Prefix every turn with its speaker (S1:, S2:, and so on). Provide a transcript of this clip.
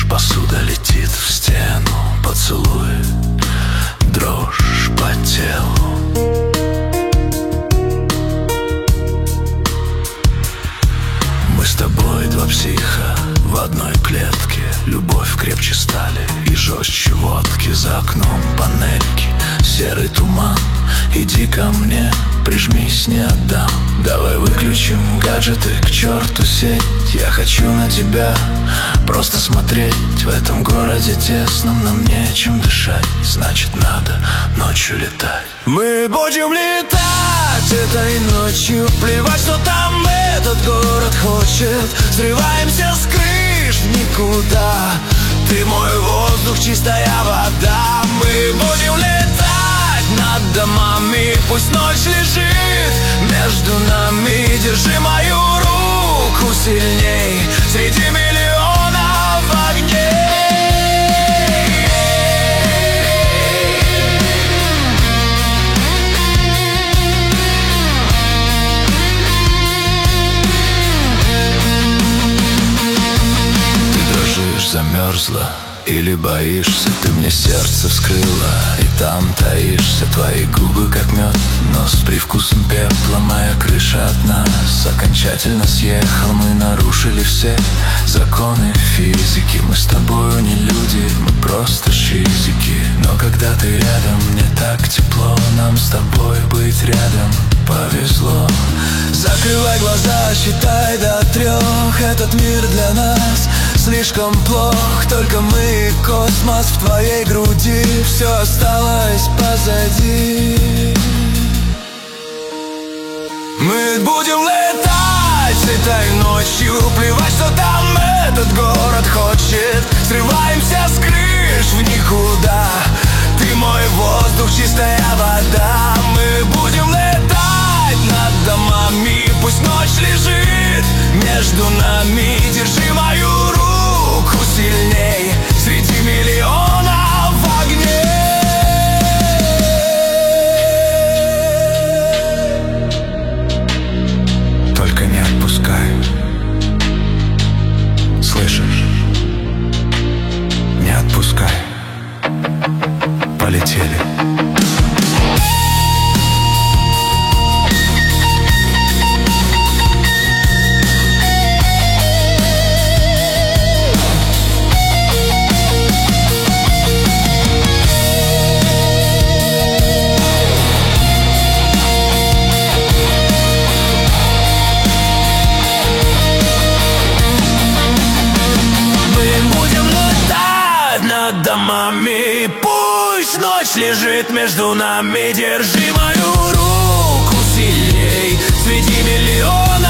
S1: посуда летит в стену, поцелуй, дрожь по телу. Мы с тобой два психа в одной клетке. Любовь крепче стали и жестче водки. За окном панельки, серый туман. Иди ко мне, прижмись, не отдам. Давай выключим гаджеты, к черту сеть. Я хочу на тебя просто смотреть. В этом городе тесном нам нечем дышать. Значит, надо ночью летать. Мы будем летать этой ночью. Плевать, что там этот город хочет. Срываемся с крыш в никуда. Ты мой воздух, чистая вода. Мы будем летать над домами. Пусть ночь лежит между нами. Держи мою руку сильней среди миллионов огней. Замерзла или боишься? Ты мне сердце вскрыла, и там таишься. Твои губы как мед, но с привкусом пепла. Моя крыша от нас окончательно съехала. Мы нарушили все законы физики. Мы с тобою не люди, мы просто шизики. Но когда ты рядом, мне так тепло. Нам с тобой быть рядом повезло. Закрывай глаза, считай до 3. Этот мир для нас слишком плох. Только мы и космос в твоей груди. Все осталось позади. Мы будем летать этой ночью. Плевать, что там этот город хочет. Срываемся с крыш в никуда. Ты мой воздух, чистая вода. Мы будем летать над домами. Пусть ночь лежит между нами. Держи мою руку сильней среди миллионов огней. Только не отпускай. Слышишь? Не отпускай. Полетели. Домами. Пусть ночь лежит между нами. Держи мою руку сильней среди миллионов